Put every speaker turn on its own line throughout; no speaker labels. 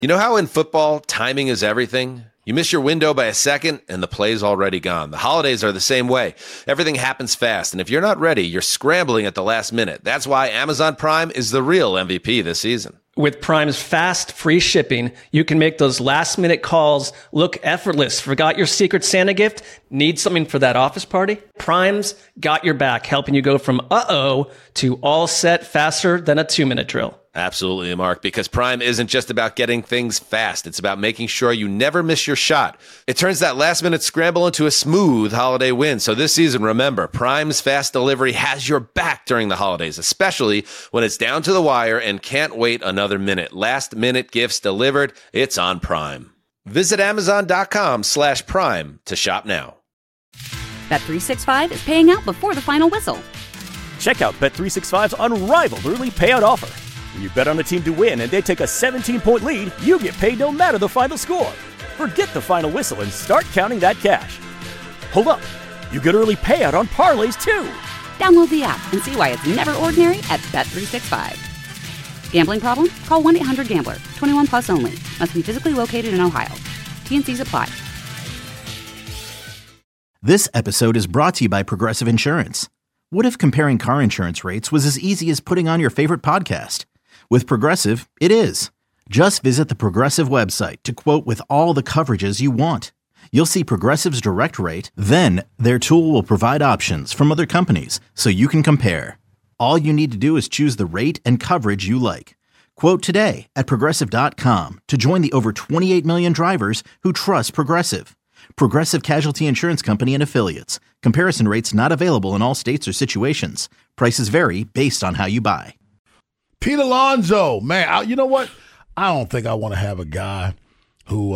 You know how in football, timing is everything? You miss your window by a second, and the play's already gone. The holidays are the same way. Everything happens fast, and if you're not ready, you're scrambling at the last minute. That's why Amazon Prime is the real MVP this season.
With Prime's fast, free shipping, you can make those last-minute calls look effortless. Forgot your Secret Santa gift? Need something for that office party? Prime's got your back, helping you go from uh-oh to all set faster than a 2-minute drill.
Absolutely, Mark, because Prime isn't just about getting things fast. It's about making sure you never miss your shot. It turns that last-minute scramble into a smooth holiday win. So this season, remember, Prime's fast delivery has your back during the holidays, especially when it's down to the wire and can't wait another minute. Last-minute gifts delivered. It's on Prime. Visit Amazon.com/Prime to shop now.
Bet365 is paying out before the final whistle.
Check out Bet365's unrivaled early payout offer. When you bet on a team to win and they take a 17-point lead, you get paid no matter the final score. Forget the final whistle and start counting that cash. Hold up. You get early payout on parlays, too.
Download the app and see why it's never ordinary at Bet365. Gambling problem? Call 1-800-GAMBLER. 21 plus only. Must be physically located in Ohio. T&Cs apply.
This episode is brought to you by Progressive Insurance. What if comparing car insurance rates was as easy as putting on your favorite podcast? With Progressive, it is. Just visit the Progressive website to quote with all the coverages you want. You'll see Progressive's direct rate, then their tool will provide options from other companies so you can compare. All you need to do is choose the rate and coverage you like. Quote today at Progressive.com to join the over 28 million drivers who trust Progressive. Progressive Casualty Insurance Company and Affiliates. Comparison rates not available in all states or situations. Prices vary based on how you buy.
Pete Alonso, man, you know what? I don't think I want to have a guy who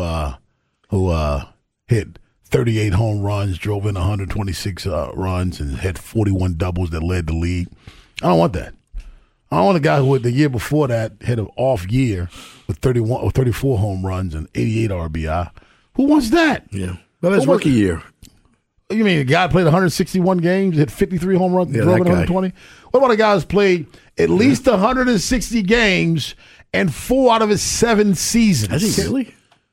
hit 38 home runs, drove in 126 runs, and had 41 doubles that led the league. I don't want that. I don't want a guy who the year before that had an off year with 31 or 34 home runs and 88 RBI. Who wants that?
Yeah. Well, that's rookie year.
You mean a guy played 161 games, hit 53 home runs, drove in 120? What about a guy who's played at least 160 games and 4 out of his 7 seasons?
Has he really?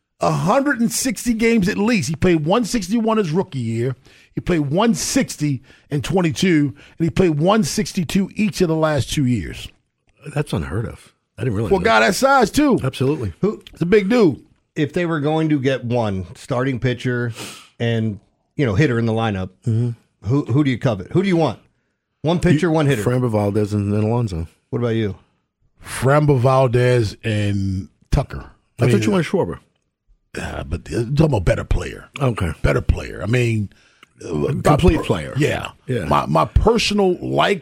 160 games at least. He played 161 his rookie year. He played 160 in 22, and he played 162 each of the last 2 years.
That's unheard of. I didn't realize
For a guy that size, too.
Absolutely.
It's a big dude.
If they were going to get one starting pitcher and hitter in the lineup, who do you covet? Who do you want? One pitcher, one hitter.
Framber Valdez and then Alonso.
What about you?
Framber Valdez and Tucker.
I thought you wanted Schwarber.
But talking about better player.
Okay.
Better player. I mean,
complete player.
Yeah.
Yeah.
My personal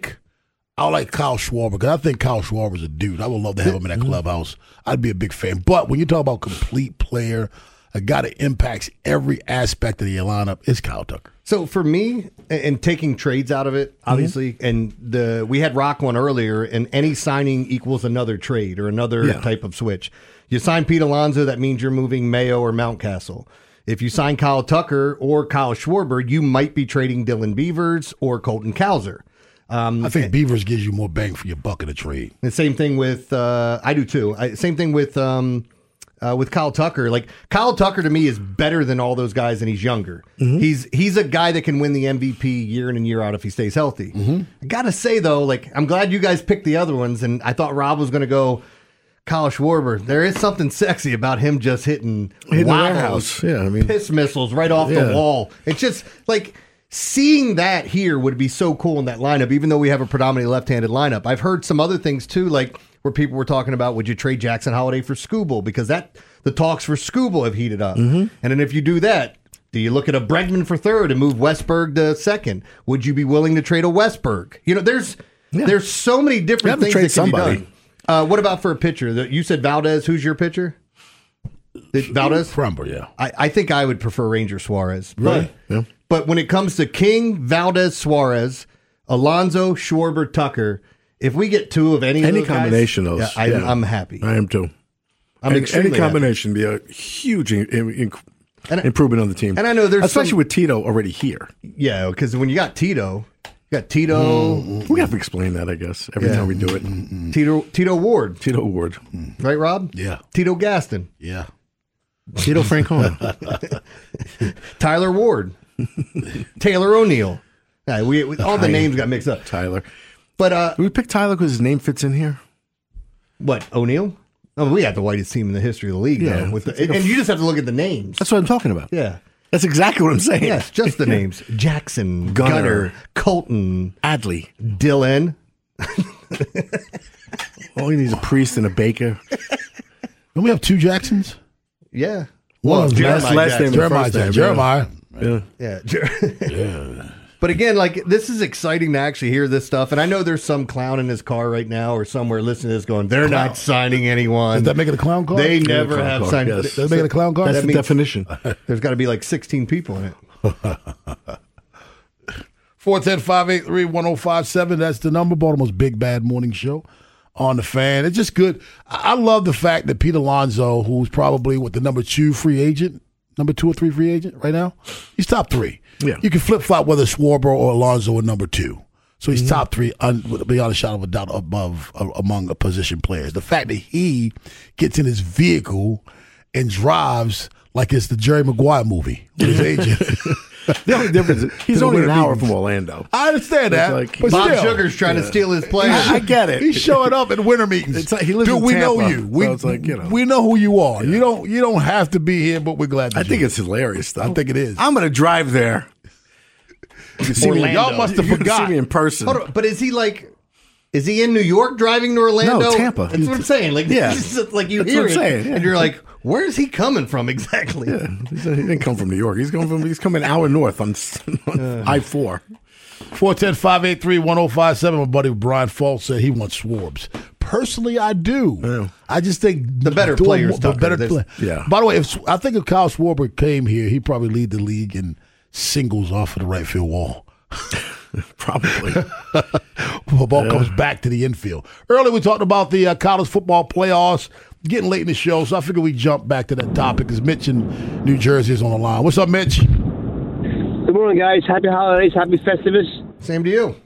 I like Kyle Schwarber because I think Kyle Schwarber's a dude. I would love to have him in that clubhouse. I'd be a big fan. But when you talk about complete player, a guy that impacts every aspect of the lineup, it's Kyle Tucker.
So for me, and taking trades out of it, obviously, and we had Rock one earlier, and any signing equals another trade or another type of switch. You sign Pete Alonso, that means you're moving Mayo or Mountcastle. If you sign Kyle Tucker or Kyle Schwarber, you might be trading Dylan Beavers or Colton Cowser.
I think Beavers gives you more bang for your buck in a trade.
The same thing with I do too. Same thing with Kyle Tucker. Like Kyle Tucker to me is better than all those guys, and he's younger. He's a guy that can win the MVP year in and year out if he stays healthy. I gotta say though, I'm glad you guys picked the other ones, and I thought Rob was going to go Kyle Schwarber. There is something sexy about him just hitting
the warehouse. Yeah, I mean
piss missiles right off the wall. It's just seeing that here would be so cool in that lineup, even though we have a predominantly left-handed lineup. I've heard some other things too, where people were talking about, would you trade Jackson Holliday for Skubal? Because the talks for Skubal have heated up. And then if you do that, do you look at a Bregman for third and move Westberg to second? Would you be willing to trade a Westberg? There's so many different things that can be done. What about for a pitcher? You said Valdez. Who's your pitcher? Valdez?
Framber, yeah.
I think I would prefer Ranger Suarez.
Really?
But when it comes to King, Valdez, Suarez, Alonso, Schwarber, Tucker, if we get two of any
combination of those,
I'm happy.
I am too.
Any
combination would be a huge improvement on the team.
And I know there's
especially with Tito already here.
Yeah, because when you got Tito, got Tito.
We have to explain that, I guess, every time we do it.
Tito Ward.
Tito Ward.
Right, Rob?
Yeah.
Tito Gaston.
Yeah.
Tito Francona.
Tyler Ward. Taylor O'Neill. We all the names got mixed up.
Tyler.
But
we picked Tyler because his name fits in here.
What, O'Neill? Oh, we had the whitest team in the history of the league, though. And you just have to look at the names.
That's what I'm talking about.
Yeah.
That's exactly what I'm saying.
Yes, just the names. Jackson, Gunner, Colton,
Adley,
Dylan.
All he needs is a priest and a baker.
Don't we have 2 Jacksons?
Yeah.
One of them
last name.
Jeremiah.
Yeah. But again, like, this is exciting to actually hear this stuff. And I know there's some clown in his car right now or somewhere listening to this going, they're not signing anyone.
Does that make it a clown car?
They never have signed.
Yes.
Does that make it a clown car?
That's the definition.
There's got to be like 16 people in it.
410-583-1057. That's the number. Baltimore's Big Bad Morning Show on the Fan. It's just good. I love the fact that Pete Alonso, who's probably the number 2 free agent, number 2 or 3 free agent right now, he's top 3.
Yeah.
You can flip-flop whether Schwarber or Alonso are number 2. So he's top 3 beyond a shadow of a doubt among the position players. The fact that he gets in his vehicle and drives like it's the Jerry Maguire movie with his agent.
The only difference is he's only an hour from Orlando.
I understand that. But
Bob
still,
Sugar's trying to steal his players.
I get it.
He's showing up at winter meetings.
It's like he lives
Dude,
in
we
Tampa,
know you. We know who you are. You don't have to be here, but we're glad that
I think it's hilarious, though.
I think it is.
I'm going to drive there. You can see me,
y'all must have
you can
forgot.
see me in person.
Hold on, but is he in New York driving to Orlando?
No, Tampa.
That's what I'm saying. Like,
Yeah.
this is like you
That's
hear
what
it,
I'm saying, yeah.
and you're like, where's he coming from exactly?
Yeah, he didn't come from New York. He's coming an hour north on I-4.
410-583-1057. My buddy Brian Falk said he wants Schwarbs. Personally, I do.
Yeah.
I just think
The better players, Tucker.
Yeah.
By the way, I think if Kyle Schwarber came here, he'd probably lead the league in singles off of the right field wall.
Probably.
The ball comes back to the infield. Earlier, we talked about the college football playoffs. Getting late in the show, so I figured we jump back to that topic because Mitch in New Jersey is on the line. What's up, Mitch?
Good morning, guys. Happy holidays. Happy Festivus.
Same to you.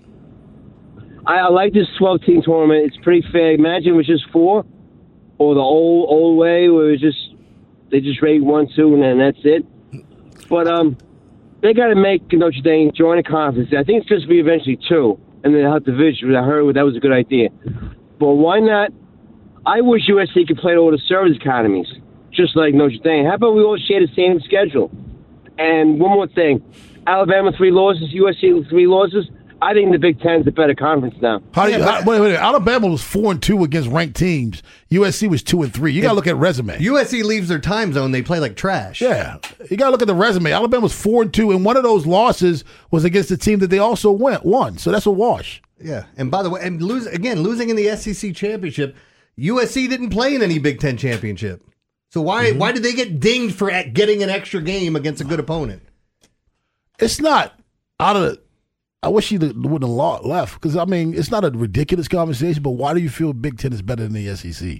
I like this 12-team tournament. It's pretty fair. Imagine it was just 4, or the old way where it was they just rate 1, 2, and then that's it. But they got to make Notre Dame join a conference. I think it's supposed to be eventually 2, and then they'll have division. I heard that was a good idea. But why not? I wish USC could play all the service academies, just like Notre Dame. How about we all share the same schedule? And one more thing. Alabama 3 losses, USC 3 losses. I think the Big Ten is the better conference now.
Wait. Alabama was 4-2 against ranked teams. USC was 2-3. You got to look at resume.
USC leaves their time zone. They play like trash.
Yeah, you got to look at the resume. Alabama was 4-2, and one of those losses was against a team that they also won. So that's a wash.
Yeah, and by the way, losing in the SEC championship, USC didn't play in any Big Ten championship. So why did they get dinged for getting an extra game against a good opponent?
It's not out of the. I wish he wouldn't have left because, I mean, it's not a ridiculous conversation, but why do you feel Big Ten is better than the SEC?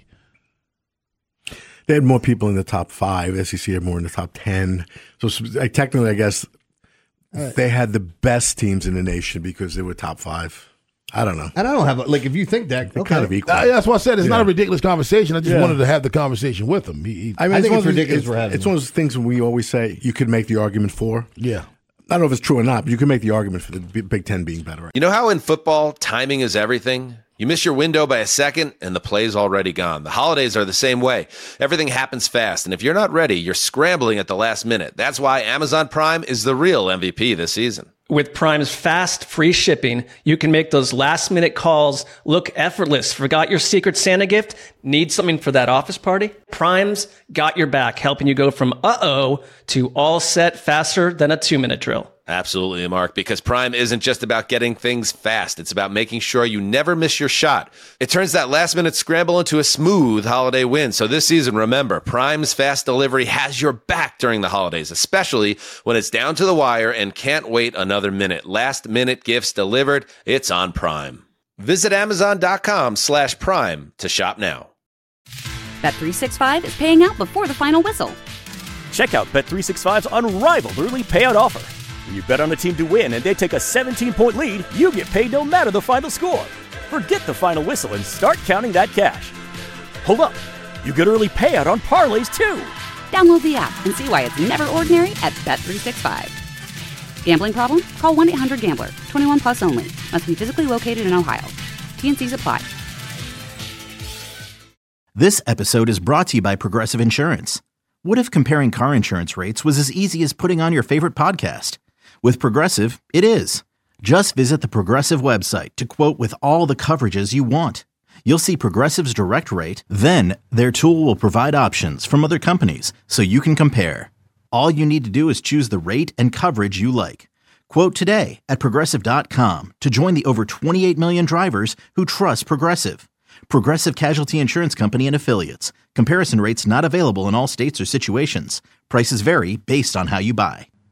They had more people in the top 5. SEC had more in the top 10. So technically, I guess, they had the best teams in the nation because they were top 5. I don't know.
And I don't have, if you think that, okay.
Kind of equal.
That's what I said. It's not a ridiculous conversation. I just wanted to have the conversation with him.
I think it's ridiculous we're having
It's one of those things when we always say you could make the argument for.
Yeah.
I don't know if it's true or not, but you can make the argument for the Big Ten being better.
You know how in football, timing is everything? You miss your window by a second, and the play's already gone. The holidays are the same way. Everything happens fast, and if you're not ready, you're scrambling at the last minute. That's why Amazon Prime is the real MVP this season.
With Prime's fast, free shipping, you can make those last-minute calls look effortless. Forgot your Secret Santa gift? Need something for that office party? Prime's got your back, helping you go from uh-oh to all set faster than a 2-minute drill.
Absolutely, Mark, because Prime isn't just about getting things fast. It's about making sure you never miss your shot. It turns that last-minute scramble into a smooth holiday win. So this season, remember, Prime's fast delivery has your back during the holidays, especially when it's down to the wire and can't wait another minute. Last-minute gifts delivered. It's on Prime. Visit Amazon.com/Prime to shop now.
Bet365 is paying out before the final whistle.
Check out Bet365's unrivaled early payout offer. When you bet on a team to win and they take a 17-point lead, you get paid no matter the final score. Forget the final whistle and start counting that cash. Hold up. You get early payout on parlays, too.
Download the app and see why it's never ordinary at Bet365. Gambling problem? Call 1-800-GAMBLER. 21 plus only. Must be physically located in Ohio. T&Cs apply.
This episode is brought to you by Progressive Insurance. What if comparing car insurance rates was as easy as putting on your favorite podcast? With Progressive, it is. Just visit the Progressive website to quote with all the coverages you want. You'll see Progressive's direct rate, then their tool will provide options from other companies so you can compare. All you need to do is choose the rate and coverage you like. Quote today at Progressive.com to join the over 28 million drivers who trust Progressive. Progressive Casualty Insurance Company and Affiliates. Comparison rates not available in all states or situations. Prices vary based on how you buy.